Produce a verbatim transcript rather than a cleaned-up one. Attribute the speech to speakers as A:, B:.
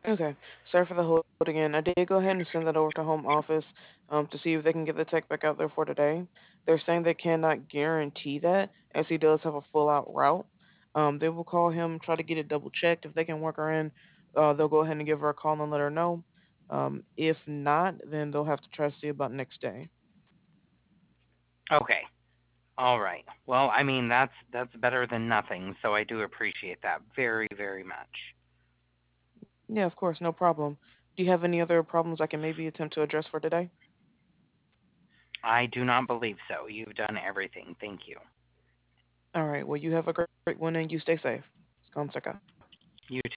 A: Okay. Sorry for the hold again. I did go ahead and send that over to home office um, to see if they can get the tech back out there for today. They're saying they cannot guarantee that, as he does have a full out route. Um, they will call him, try to get it double checked. If they can work her in, uh, they'll go ahead and give her a call and let her know. Um, if not, then they'll have to try to see about next day.
B: Okay. All right. Well, I mean that's that's better than nothing, so I do appreciate that very, very much.
A: Yeah, of course, no problem. Do you have any other problems I can maybe attempt to address for today?
B: I do not believe so. You've done everything. Thank you.
A: All right. Well, you have a great one and you stay safe. Come, Saka.
B: You too.